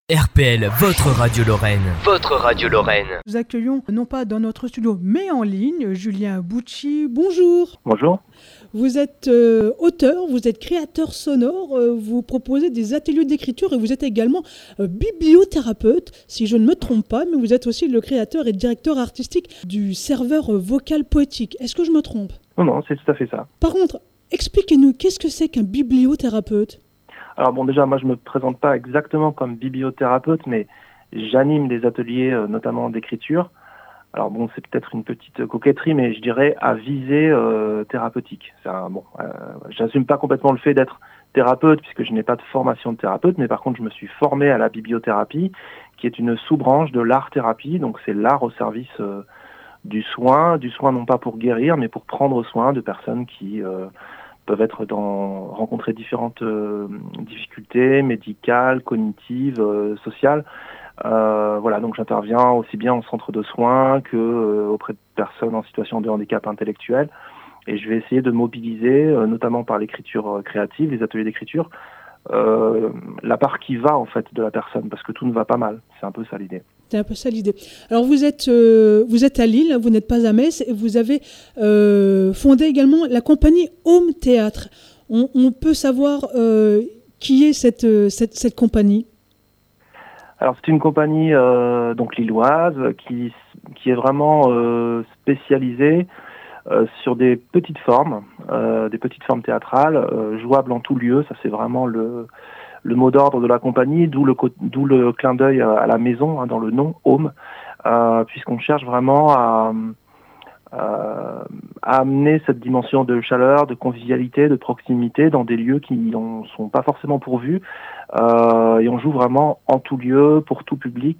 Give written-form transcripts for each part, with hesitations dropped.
RPL, votre radio Lorraine. Votre radio Lorraine. Nous accueillons, non pas dans notre studio, mais en ligne, Julien Bucci. Bonjour. Bonjour. Vous êtes auteur, vous êtes créateur sonore, vous proposez des ateliers d'écriture et vous êtes également bibliothérapeute, si je ne me trompe pas, mais vous êtes aussi le créateur et directeur artistique du serveur vocal poétique. Est-ce que je me trompe ? Non, c'est tout à fait ça. Par contre, expliquez-nous, qu'est-ce que c'est qu'un bibliothérapeute ? Alors bon, déjà, moi, je me présente pas exactement comme bibliothérapeute, mais j'anime des ateliers, notamment d'écriture. Alors bon, c'est peut-être une petite coquetterie, mais je dirais à visée thérapeutique. J'assume pas complètement le fait d'être thérapeute, puisque je n'ai pas de formation de thérapeute, mais par contre, je me suis formé à la bibliothérapie, qui est une sous-branche de l'art-thérapie. Donc c'est l'art au service du soin non pas pour guérir, mais pour prendre soin de personnes qui peuvent rencontrer différentes difficultés médicales, cognitives, sociales. Donc j'interviens aussi bien en centre de soins que auprès de personnes en situation de handicap intellectuel. Et je vais essayer de mobiliser, notamment par l'écriture créative, les ateliers d'écriture, la part qui va en fait de la personne, parce que tout ne va pas mal. C'est un peu ça l'idée. C'est un peu ça l'idée. Alors vous êtes à Lille, vous n'êtes pas à Metz, et vous avez fondé également la compagnie Home Théâtre. On peut savoir qui est cette compagnie ? Alors c'est une compagnie donc lilloise qui est vraiment spécialisée sur des petites formes théâtrales, jouables en tout lieu. Ça c'est vraiment le mot d'ordre de la compagnie, d'où le clin d'œil à la maison, dans le nom Home, puisqu'on cherche vraiment à amener cette dimension de chaleur, de convivialité, de proximité dans des lieux qui n'en sont pas forcément pourvus, et on joue vraiment en tout lieu, pour tout public,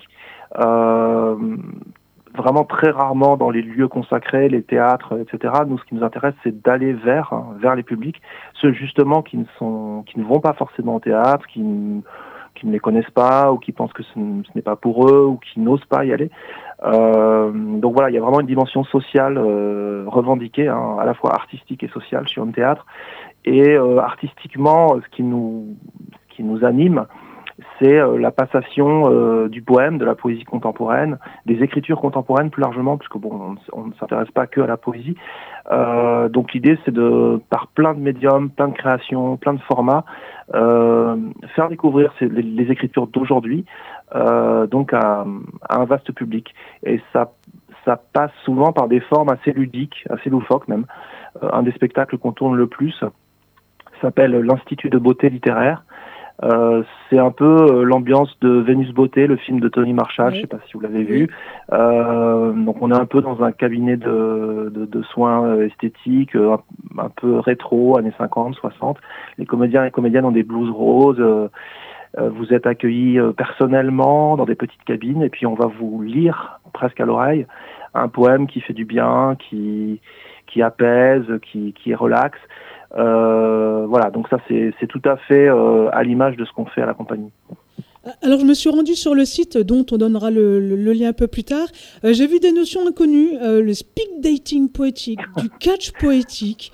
vraiment très rarement dans les lieux consacrés, les théâtres, etc. Nous, ce qui nous intéresse, c'est d'aller vers les publics, ceux justement qui ne vont pas forcément au théâtre, qui ne les connaissent pas, ou qui pensent que ce n'est pas pour eux, ou qui n'osent pas y aller. Donc voilà, il y a vraiment une dimension sociale revendiquée, à la fois artistique et sociale chez Home Théâtre. Et artistiquement, ce qui nous anime, c'est la passation du poème, de la poésie contemporaine, des écritures contemporaines plus largement, puisque on ne s'intéresse pas que à la poésie. Donc l'idée, c'est par plein de médiums, plein de créations, plein de formats, faire découvrir les écritures d'aujourd'hui, donc à un vaste public. Et ça passe souvent par des formes assez ludiques, assez loufoques même. Un des spectacles qu'on tourne le plus s'appelle l'Institut de beauté littéraire. C'est un peu l'ambiance de Vénus Beauté, le film de Tony Marshall, oui. Je ne sais pas si vous l'avez vu. Donc on est un peu dans un cabinet de soins esthétiques, un peu rétro, années 50, 60. Les comédiens et comédiennes ont des blouses roses. Vous êtes accueillis personnellement dans des petites cabines, et puis on va vous lire presque à l'oreille un poème qui fait du bien, qui apaise, qui relaxe. Donc ça c'est tout à fait à l'image de ce qu'on fait à la compagnie. Alors je me suis rendue sur le site dont on donnera le lien un peu plus tard. J'ai vu des notions inconnues, le speed dating poétique, du catch poétique.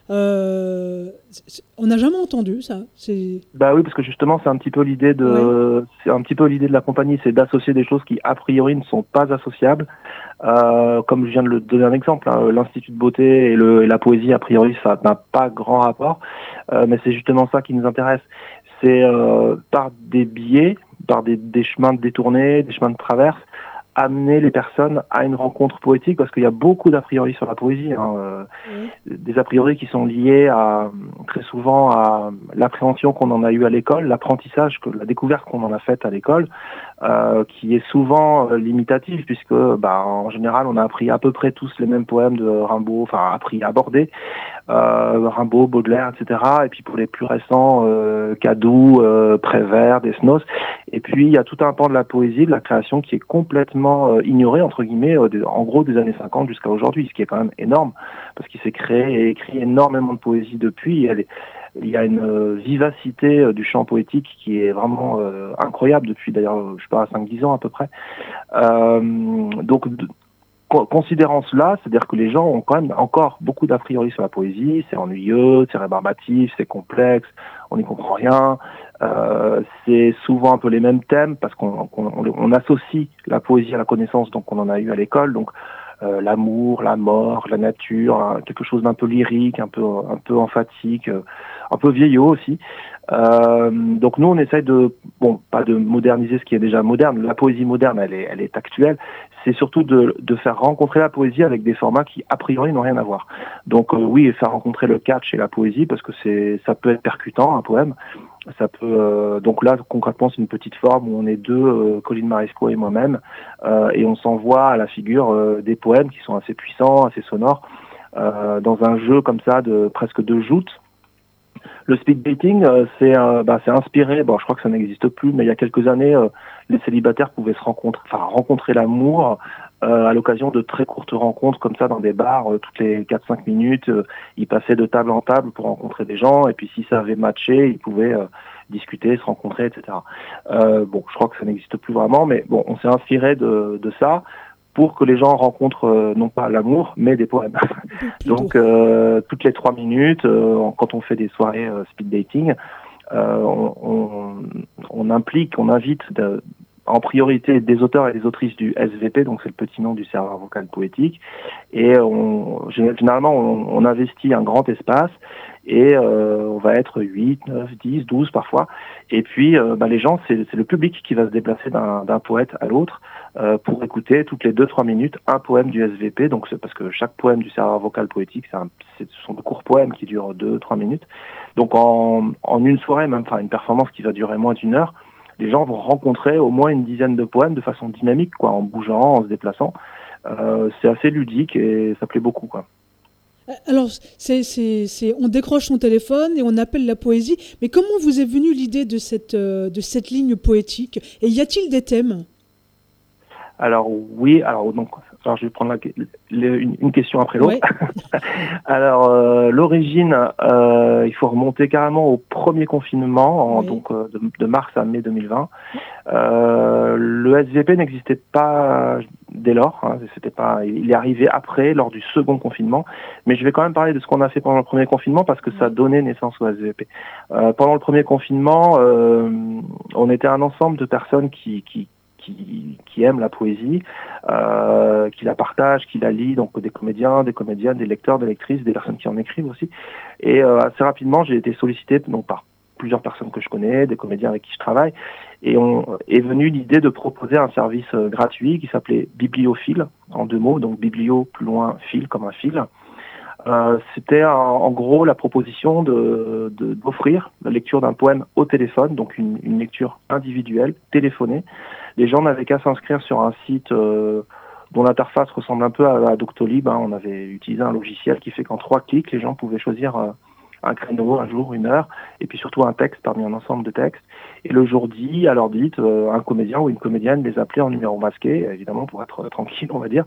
On n'a jamais entendu ça. Bah oui, parce que justement c'est un petit peu l'idée de la compagnie, c'est d'associer des choses qui a priori ne sont pas associables. Comme je viens de le donner un exemple, l'Institut de beauté et la poésie, a priori ça n'a pas grand rapport, mais c'est justement ça qui nous intéresse. C'est par des biais, par des chemins détournés, des chemins de traverse, amener les personnes à une rencontre poétique, parce qu'il y a beaucoup d'a priori sur la poésie, des a priori qui sont liés très souvent à l'appréhension qu'on en a eue à l'école, l'apprentissage, la découverte qu'on en a faite à l'école, qui est souvent limitative, puisque en général on a appris à peu près tous les mêmes poèmes de Rimbaud, appris à aborder Rimbaud, Baudelaire, etc. Et puis pour les plus récents, Cadou, Prévert, Desnos. Et puis il y a tout un pan de la poésie, de la création qui est complètement ignoré, entre guillemets, en gros des années 50 jusqu'à aujourd'hui, ce qui est quand même énorme, parce qu'il s'est créé et écrit énormément de poésie depuis. Il y a une vivacité du chant poétique qui est vraiment incroyable depuis, d'ailleurs, je sais pas, 5-10 ans à peu près. Donc considérant cela, c'est-à-dire que les gens ont quand même encore beaucoup d'a priori sur la poésie, c'est ennuyeux, c'est rébarbatif, c'est complexe, on n'y comprend rien, c'est souvent un peu les mêmes thèmes, parce qu'on associe la poésie à la connaissance, donc on en a eu à l'école, donc l'amour, la mort, la nature, quelque chose d'un peu lyrique, un peu emphatique, un peu vieillot aussi. Donc nous on essaye pas de moderniser ce qui est déjà moderne. La poésie moderne elle est actuelle. C'est surtout de faire rencontrer la poésie avec des formats qui a priori n'ont rien à voir. Donc oui, faire rencontrer le catch et la poésie parce que ça peut être percutant un poème. Ça peut donc là concrètement c'est une petite forme où on est deux, Colline Maresco et moi-même, et on s'envoie à la figure des poèmes qui sont assez puissants, assez sonores, dans un jeu comme ça de presque de joutes. Le speed dating, c'est inspiré. Bon, je crois que ça n'existe plus, mais il y a quelques années, les célibataires pouvaient rencontrer l'amour à l'occasion de très courtes rencontres comme ça dans des bars, toutes les 4-5 minutes. Ils passaient de table en table pour rencontrer des gens, et puis si ça avait matché, ils pouvaient discuter, se rencontrer, etc. Je crois que ça n'existe plus vraiment, mais bon, on s'est inspiré de ça pour que les gens rencontrent non pas l'amour, mais des poèmes. Donc, toutes les 3 minutes, quand on fait des soirées speed dating, on invite en priorité des auteurs et des autrices du SVP, donc c'est le petit nom du serveur vocal poétique, et généralement on investit un grand espace, et on va être 8, 9, 10, 12 parfois, et puis les gens, c'est le public qui va se déplacer d'un poète à l'autre, pour écouter toutes les 2-3 minutes un poème du SVP. Donc c'est parce que chaque poème du serveur vocal poétique, ce sont de courts poèmes qui durent 2-3 minutes. Donc en une soirée, même une performance qui va durer moins d'1 heure, les gens vont rencontrer au moins une dizaine de poèmes de façon dynamique, en bougeant, en se déplaçant. C'est assez ludique et ça plaît beaucoup, Alors, on décroche son téléphone et on appelle la poésie. Mais comment vous est venue l'idée de cette ligne poétique? Et y a-t-il des thèmes? Alors oui, je vais prendre une question après l'autre. Ouais. Alors l'origine, il faut remonter carrément au premier confinement, donc de mars à mai 2020. Le SVP n'existait pas dès lors, il est arrivé après, lors du second confinement, mais je vais quand même parler de ce qu'on a fait pendant le premier confinement parce que ça donnait naissance au SVP. Pendant le premier confinement, on était un ensemble de personnes qui aiment la poésie, qui la partagent, qui la lisent, donc des comédiens, des comédiennes, des lecteurs, des lectrices, des personnes qui en écrivent aussi. Et assez rapidement, j'ai été sollicité par plusieurs personnes que je connais, des comédiens avec qui je travaille, et est venue l'idée de proposer un service gratuit qui s'appelait Bibliophile, en 2 mots, donc biblio plus loin, fil comme un fil. C'était en gros la proposition d'offrir la lecture d'un poème au téléphone, donc une lecture individuelle, téléphonée. Les gens n'avaient qu'à s'inscrire sur un site dont l'interface ressemble un peu à Doctolib. On avait utilisé un logiciel qui fait qu'en 3 clics, les gens pouvaient choisir un créneau, un jour, 1 heure, et puis surtout un texte parmi un ensemble de textes. Et le jour dit, à l'heure dite, un comédien ou une comédienne les appelait en numéro masqué, évidemment pour être tranquille, on va dire,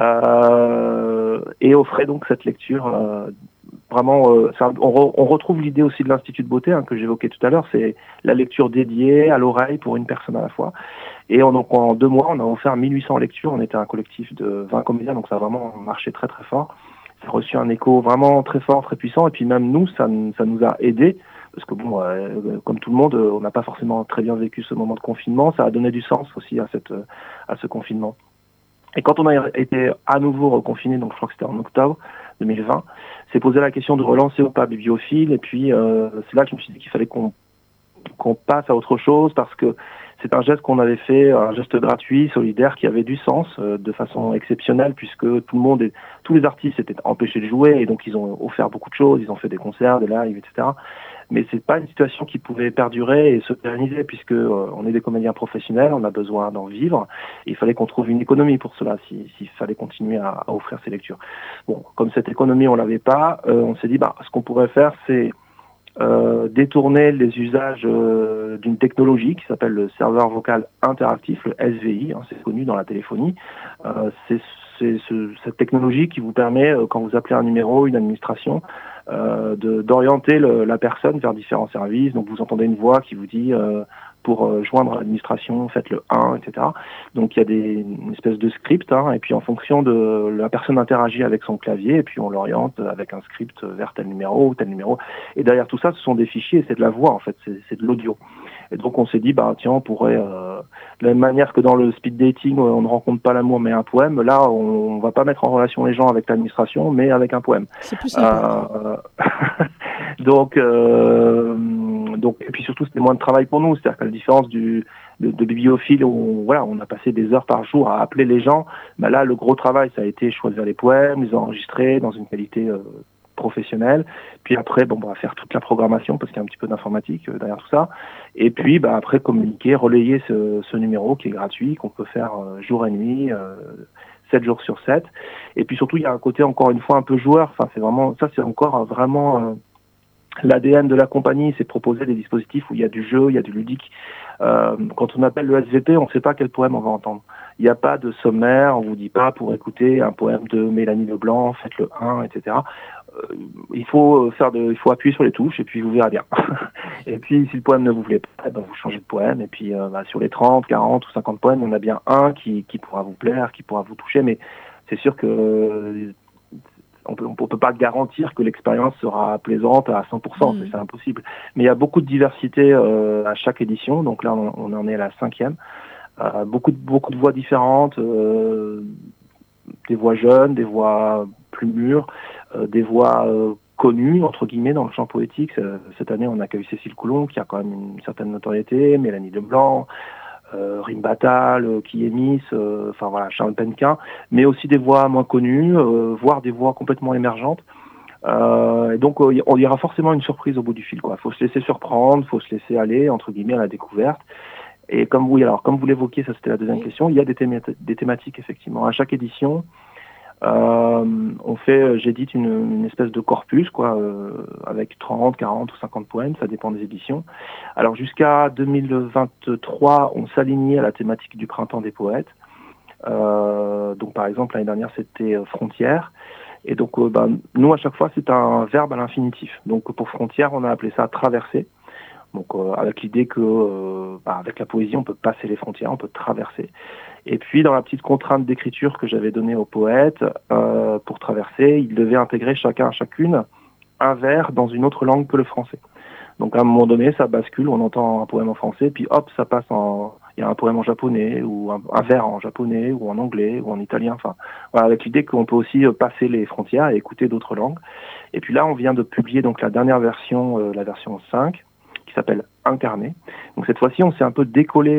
et offrait donc cette lecture. Vraiment, on retrouve l'idée aussi de l'Institut de beauté que j'évoquais tout à l'heure, c'est la lecture dédiée à l'oreille pour une personne à la fois. Et en 2 mois, on a offert 1800 lectures, on était un collectif de 20 comédiens, donc ça a vraiment marché très très fort. Ça a reçu un écho vraiment très fort, très puissant, et puis même nous, ça nous a aidés, parce que comme tout le monde, on n'a pas forcément très bien vécu ce moment de confinement, ça a donné du sens aussi à ce confinement. Et quand on a été à nouveau reconfiné, donc je crois que c'était en octobre 2020, s'est posé la question de relancer ou pas Bibliophile, et puis c'est là que je me suis dit qu'il fallait qu'on passe à autre chose, parce que c'est un geste qu'on avait fait, un geste gratuit, solidaire, qui avait du sens de façon exceptionnelle, puisque tous les artistes étaient empêchés de jouer, et donc ils ont offert beaucoup de choses, ils ont fait des concerts, des lives, etc. Mais c'est pas une situation qui pouvait perdurer et se pérenniser, puisque on est des comédiens professionnels, on a besoin d'en vivre, et il fallait qu'on trouve une économie pour cela, s'il fallait continuer à offrir ces lectures. Bon, comme cette économie on l'avait pas, on s'est dit ce qu'on pourrait faire, c'est détourner les usages d'une technologie qui s'appelle le serveur vocal interactif, le SVI, c'est connu dans la téléphonie. C'est cette technologie qui vous permet, quand vous appelez un numéro, une administration, d'orienter la personne vers différents services. Donc vous entendez une voix qui vous dit pour joindre l'administration, faites le 1, etc. Donc il y a une espèce de script, et puis en fonction de la personne interagit avec son clavier, et puis on l'oriente avec un script vers tel numéro ou tel numéro. Et derrière tout ça, ce sont des fichiers, et c'est de la voix en fait, c'est de l'audio. Et donc on s'est dit, tiens, on pourrait, de la même manière que dans le speed dating, on ne rencontre pas l'amour mais un poème, là on va pas mettre en relation les gens avec l'administration, mais avec un poème. C'est plus sympa. Donc, et puis surtout c'était moins de travail pour nous, c'est-à-dire qu'à la différence de bibliophile où on a passé des heures par jour à appeler les gens, là le gros travail ça a été choisir les poèmes, les enregistrer dans une qualité professionnelle, puis après faire toute la programmation parce qu'il y a un petit peu d'informatique derrière tout ça, et puis après communiquer, relayer ce numéro qui est gratuit, qu'on peut faire jour et nuit, 7 jours sur 7, et puis surtout il y a un côté encore une fois un peu joueur, c'est vraiment ça, c'est encore vraiment l'ADN de la compagnie, c'est de proposer des dispositifs où il y a du jeu, il y a du ludique. Quand on appelle le SVP, on ne sait pas quel poème on va entendre. Il n'y a pas de sommaire, on vous dit pas pour écouter un poème de Mélanie Leblanc, faites le 1, etc. Il faut appuyer sur les touches et puis vous verrez bien. Et puis si le poème ne vous plaît pas, vous changez de poème. Et puis sur les 30, 40 ou 50 poèmes, il y en a bien un qui pourra vous plaire, qui pourra vous toucher. Mais c'est sûr que on peut pas garantir que l'expérience sera plaisante à 100%, c'est impossible. Mais il y a beaucoup de diversité à chaque édition, donc là on en est à la 5e. Beaucoup de voix différentes, des voix jeunes, des voix plus mûres, des voix connues, entre guillemets, dans le champ poétique. Cette année on accueille Cécile Coulon, qui a quand même une certaine notoriété, Mélanie Leblanc, Rim Batal, Kiemis, Charles Penquin, mais aussi des voix moins connues, voire des voix complètement émergentes. Et donc il y aura forcément une surprise au bout du fil, quoi. Faut se laisser surprendre, faut se laisser aller, entre guillemets, à la découverte. Et comme vous l'évoquiez, ça c'était la deuxième question, il y a des thématiques effectivement. À chaque édition, j'édite une espèce de corpus, avec 30, 40 ou 50 poèmes, ça dépend des éditions. Alors jusqu'à 2023, on s'alignait à la thématique du printemps des poètes. Donc par exemple, l'année dernière, c'était Frontières. Et donc, nous, à chaque fois, c'est un verbe à l'infinitif. Donc pour Frontières, on a appelé ça traverser. Donc avec l'idée que avec la poésie, on peut passer les frontières, on peut traverser. Et puis dans la petite contrainte d'écriture que j'avais donnée aux poètes, pour traverser, ils devaient intégrer chacune un vers dans une autre langue que le français. Donc à un moment donné, ça bascule, on entend un poème en français, puis hop, ça passe il y a un poème en japonais, ou un vers en japonais, ou en anglais, ou en italien, avec l'idée qu'on peut aussi passer les frontières et écouter d'autres langues. Et puis là, on vient de publier donc la dernière version, la version 5, qui s'appelle Incarné. Donc cette fois-ci, on s'est un peu décollé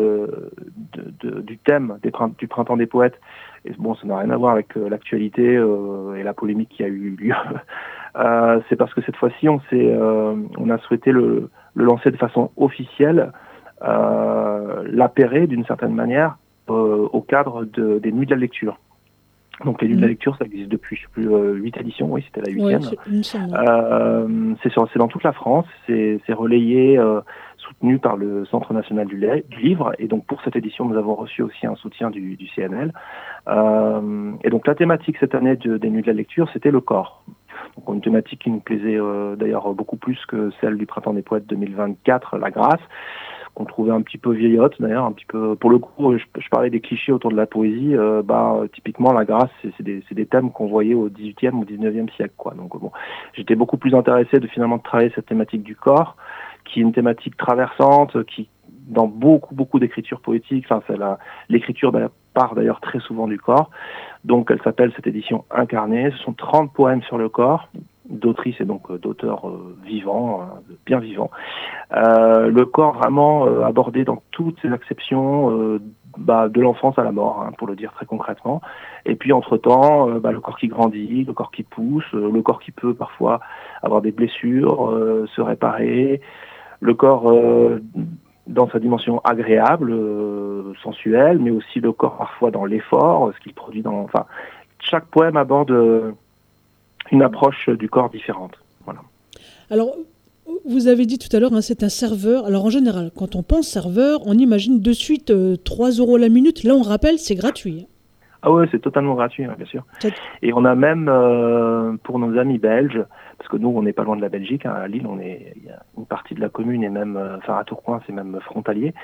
du thème du printemps des poètes. Et ça n'a rien à voir avec l'actualité et la polémique qui a eu lieu. C'est parce que cette fois-ci, on a souhaité le lancer de façon officielle, l'appairer d'une certaine manière au cadre des Nuits de la lecture. Donc les Nuits de la lecture, ça existe depuis, 8 éditions, oui, c'était la 8e. C'est dans toute la France, c'est relayé, soutenu par le Centre national du livre, et donc pour cette édition, nous avons reçu aussi un soutien du CNL. Et donc la thématique cette année des Nuits de la lecture, c'était le corps. Donc une thématique qui nous plaisait d'ailleurs beaucoup plus que celle du Printemps des Poètes 2024, La Grâce, qu'on trouvait un petit peu vieillotte d'ailleurs, un petit peu. Pour le coup, je parlais des clichés autour de la poésie. Typiquement, la grâce, c'est des thèmes qu'on voyait au XVIIIe ou XIXe siècle, quoi. Donc j'étais beaucoup plus intéressé de travailler cette thématique du corps, qui est une thématique traversante, qui dans beaucoup d'écritures poétiques. L'écriture part d'ailleurs très souvent du corps. Donc elle s'appelle cette édition Incarnée. Ce sont 30 poèmes sur le corps, d'autrices et donc d'auteurs vivants, bien vivants. Le corps vraiment abordé dans toutes ses acceptions, de l'enfance à la mort, pour le dire très concrètement. Et puis entre-temps, le corps qui grandit, le corps qui pousse, le corps qui peut parfois avoir des blessures, se réparer, le corps dans sa dimension agréable, sensuelle, mais aussi le corps parfois dans l'effort, ce qu'il produit chaque poème aborde une approche du corps différente. Voilà. Alors, vous avez dit tout à l'heure, c'est un serveur. Alors en général, quand on pense serveur, on imagine de suite 3 € la minute. Là, on rappelle, c'est gratuit. Ah ouais, c'est totalement gratuit, hein, bien sûr. Et on a même, pour nos amis belges, parce que nous, on n'est pas loin de la Belgique, hein, à Lille, il y a une partie de la commune, et même, à Tourcoing, c'est même frontalier.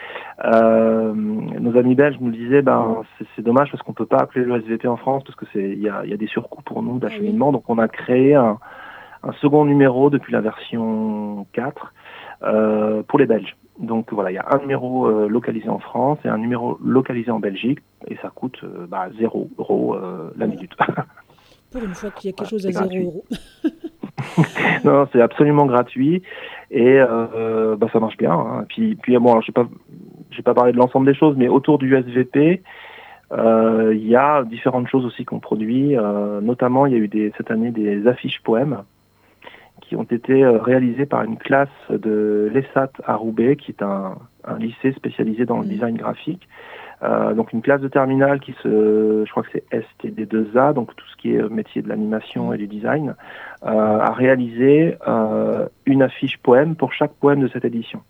Nos amis belges nous disaient, c'est dommage parce qu'on peut pas appeler le SVP en France, parce que il y a des surcoûts pour nous d'acheminement, donc on a créé un second numéro depuis la version 4 pour les Belges. Donc voilà, il y a un numéro localisé en France et un numéro localisé en Belgique, et ça coûte 0 € la minute. Pour une fois qu'il y a quelque chose à 0 €. Non, c'est absolument gratuit, et ça marche bien. Hein. Puis bon, alors, j'ai pas parlé de l'ensemble des choses, mais autour du SVP, il y a différentes choses aussi qu'on produit. Notamment, il y a eu cette année des affiches poèmes qui ont été réalisés par une classe de l'ESAT à Roubaix, qui est un lycée spécialisé dans le design graphique. Donc une classe de terminale je crois que c'est STD2A, donc tout ce qui est métier de l'animation et du design, a réalisé une affiche poème pour chaque poème de cette édition.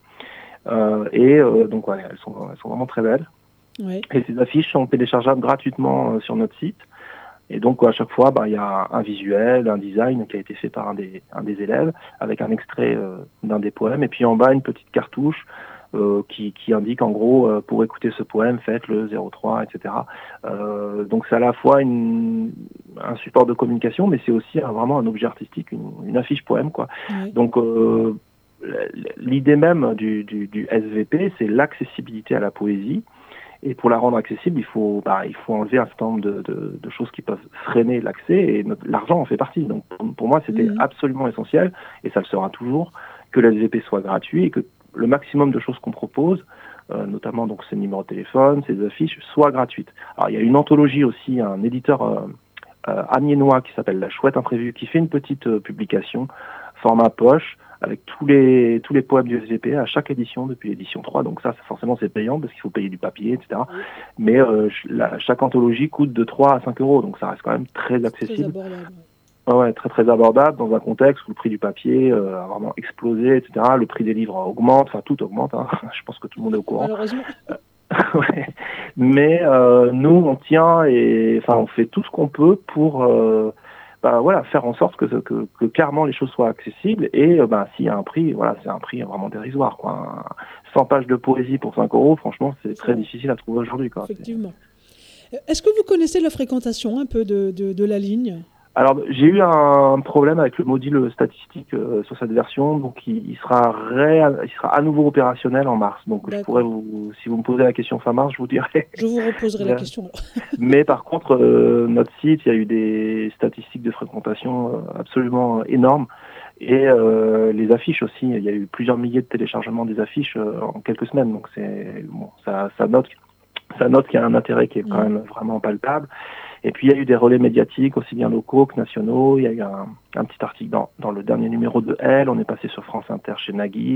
Donc ouais, elles sont vraiment très belles. Ouais. Et ces affiches sont téléchargeables gratuitement sur notre site. Et donc, à chaque fois, il y a un visuel, un design qui a été fait par un des élèves, avec un extrait d'un des poèmes. Et puis en bas, une petite cartouche qui indique, en gros, pour écouter ce poème, faites le 03, etc. Donc, c'est à la fois un support de communication, mais c'est aussi vraiment un objet artistique, une affiche poème, quoi. Oui. Donc, l'idée même du SVP, c'est l'accessibilité à la poésie. Et pour la rendre accessible, il faut enlever un certain nombre de choses qui peuvent freiner l'accès, et l'argent en fait partie. Donc pour moi, c'était absolument essentiel, et ça le sera toujours, que le SVP soit gratuit et que le maximum de choses qu'on propose, notamment donc ces numéros de téléphone, ces affiches, soient gratuites. Alors il y a une anthologie aussi, un éditeur amiénois qui s'appelle La Chouette Imprévue, qui fait une petite publication format poche, avec tous les poèmes du SVP à chaque édition depuis l'édition 3. Donc ça, forcément, c'est payant parce qu'il faut payer du papier, etc. Mais chaque anthologie coûte de 3 à 5 €. Donc ça reste quand même très accessible. Très abordable. Ouais, très très abordable dans un contexte où le prix du papier a vraiment explosé, etc. Le prix des livres augmente, enfin tout augmente. Hein. Je pense que tout le monde est au courant. Malheureusement. Ouais. Mais nous, on tient et on fait tout ce qu'on peut pour... faire en sorte que clairement les choses soient accessibles, et s'il y a un prix, c'est un prix vraiment dérisoire, quoi. 100 pages de poésie pour 5 €, franchement, c'est très difficile à trouver aujourd'hui, quoi. Effectivement. Est-ce que vous connaissez la fréquentation un peu de la ligne ? Alors, j'ai eu un problème avec le module statistique sur cette version, donc il sera à nouveau opérationnel en mars. Donc je pourrais si vous me posez la question fin mars, je vous dirai. Je vous reposerai la question. Mais par contre, notre site, il y a eu des statistiques de fréquentation absolument énormes. Et les affiches aussi, il y a eu plusieurs milliers de téléchargements des affiches en quelques semaines. Donc ça note qu'il y a un intérêt qui est quand même vraiment palpable. Et puis il y a eu des relais médiatiques, aussi bien locaux que nationaux. Il y a eu un petit article dans le dernier numéro de Elle. On est passé sur France Inter chez Nagui.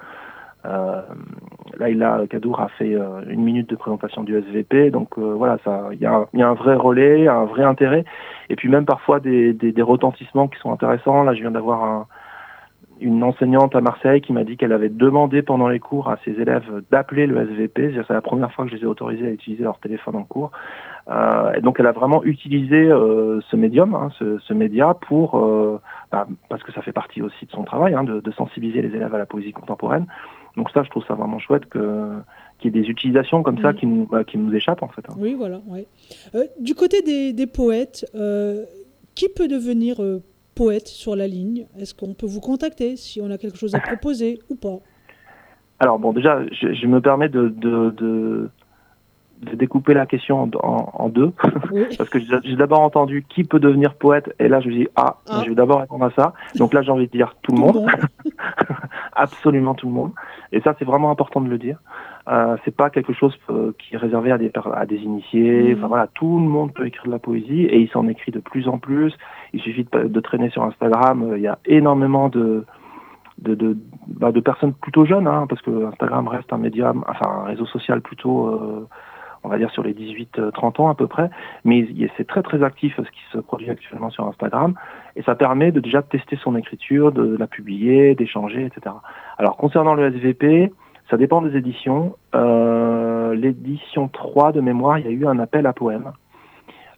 Laïla Kadour a fait 1 minute de présentation du SVP. Donc il y a un vrai relais, un vrai intérêt. Et puis même parfois des retentissements qui sont intéressants. Là, je viens d'avoir une enseignante à Marseille qui m'a dit qu'elle avait demandé pendant les cours à ses élèves d'appeler le SVP. C'est la première fois que je les ai autorisés à utiliser leur téléphone en cours. Et donc elle a vraiment utilisé ce médium, ce média pour parce que ça fait partie aussi de son travail, de sensibiliser les élèves à la poésie contemporaine. Donc ça, je trouve ça vraiment chouette qu'il y ait des utilisations comme ça qui nous échappent, en fait. Oui, voilà. Ouais. Du côté des poètes, qui peut devenir poète sur la ligne ? Est-ce qu'on peut vous contacter si on a quelque chose à proposer ou pas ? Alors bon, déjà, je me permets de découper la question en deux, oui. Parce que j'ai d'abord entendu qui peut devenir poète, et là je me dis je vais d'abord répondre à ça. Donc là j'ai envie de dire tout le monde, absolument tout le monde. Et ça c'est vraiment important de le dire. C'est pas quelque chose qui est réservé à des initiés. Tout le monde peut écrire de la poésie, et il s'en écrit de plus en plus. Il suffit de traîner sur Instagram. Il y a énormément de personnes plutôt jeunes, parce que Instagram reste un réseau social plutôt on va dire sur les 18-30 ans à peu près, mais c'est très très actif ce qui se produit actuellement sur Instagram, et ça permet déjà de tester son écriture, de la publier, d'échanger, etc. Alors concernant le SVP, ça dépend des éditions. L'édition 3 de mémoire, il y a eu un appel à poèmes.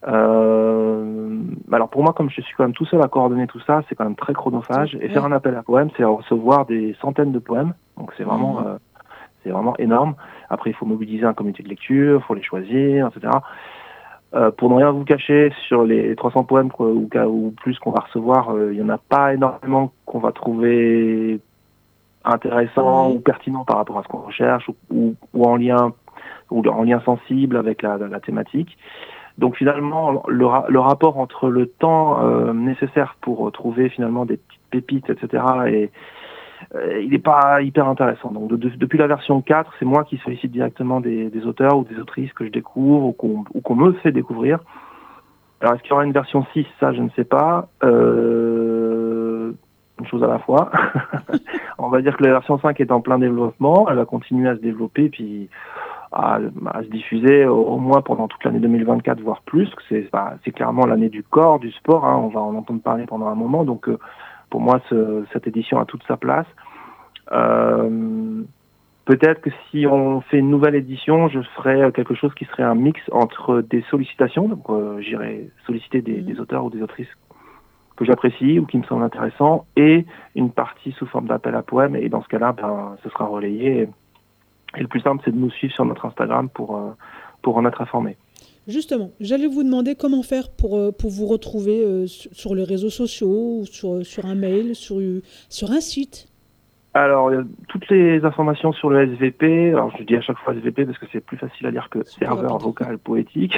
Alors pour moi, comme je suis quand même tout seul à coordonner tout ça, c'est quand même très chronophage. Et faire un appel à poèmes, c'est recevoir des centaines de poèmes. Donc c'est vraiment énorme. Après, il faut mobiliser un comité de lecture, il faut les choisir, etc. Pour ne rien vous cacher, sur les 300 poèmes ou plus qu'on va recevoir, il n'y en a pas énormément qu'on va trouver intéressant ou pertinent par rapport à ce qu'on recherche ou en lien sensible avec la thématique. Donc finalement, le rapport entre le temps nécessaire pour trouver finalement des petites pépites, etc., il n'est pas hyper intéressant. Donc depuis la version 4, c'est moi qui sollicite directement des auteurs ou des autrices que je découvre ou qu'on me fait découvrir. Alors est-ce qu'il y aura une version 6 ? Ça, je ne sais pas. Une chose à la fois. On va dire que la version 5 est en plein développement. Elle va continuer à se développer puis à se diffuser au moins pendant toute l'année 2024, voire plus. C'est clairement l'année du corps, du sport. On va en entendre parler pendant un moment. Donc pour moi, cette édition a toute sa place. Peut-être que si on fait une nouvelle édition, je ferai quelque chose qui serait un mix entre des sollicitations. Donc j'irai solliciter des auteurs ou des autrices que j'apprécie ou qui me semblent intéressants, et une partie sous forme d'appel à poèmes. Et dans ce cas-là, ce sera relayé. Et le plus simple, c'est de nous suivre sur notre Instagram pour en être informé. Justement, j'allais vous demander comment faire pour vous retrouver sur les réseaux sociaux, ou sur un mail, sur un site. Alors, toutes les informations sur le SVP, alors je dis à chaque fois SVP parce que c'est plus facile à dire que serveur vocal poétique,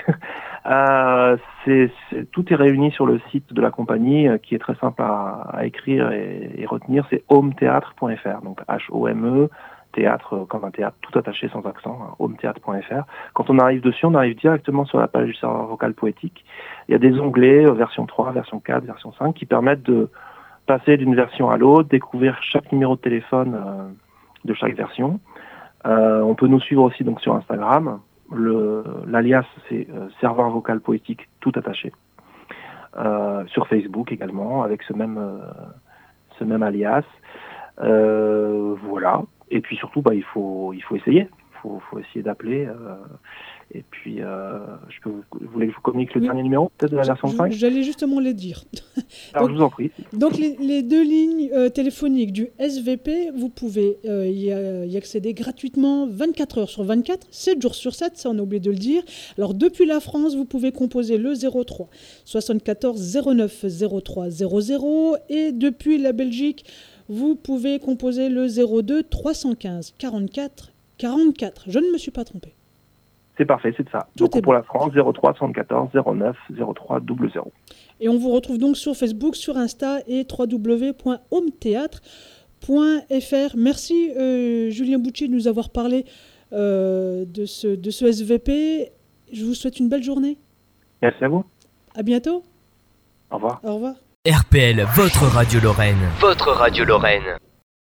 tout est réuni sur le site de la compagnie qui est très simple à écrire et retenir, c'est hometheatre.fr, donc H-O-M-E, théâtre comme un théâtre, tout attaché sans accent, hometheatre.fr. Quand on arrive dessus, on arrive directement sur la page du serveur vocal poétique. Il y a des onglets, version 3, version 4, version 5, qui permettent de passer d'une version à l'autre, découvrir chaque numéro de téléphone de chaque version. On peut nous suivre aussi donc sur Instagram. L'alias, c'est serveur vocal poétique tout attaché. Sur Facebook également, avec ce même alias. Voilà. Et puis surtout, il faut essayer. Il faut essayer d'appeler. Et puis, vous voulez que je vous communique le dernier numéro, peut-être de la version 5 ? J'allais justement les dire. Alors, je vous en prie. Donc, les deux lignes téléphoniques du SVP, vous pouvez y accéder gratuitement 24 heures sur 24, 7 jours sur 7, ça on a oublié de le dire. Alors, depuis la France, vous pouvez composer le 03 74 09 03 00, et depuis la Belgique, vous pouvez composer le 02 315 44 44. Je ne me suis pas trompé. C'est parfait, c'est ça. Donc pour la France, 03 74 09 03 00. Et on vous retrouve donc sur Facebook, sur Insta et www.hometheatre.fr. Merci Julien Bucci de nous avoir parlé de ce SVP. Je vous souhaite une belle journée. Merci à vous. À bientôt. Au revoir. Au revoir. RPL, votre radio Lorraine. Votre radio Lorraine.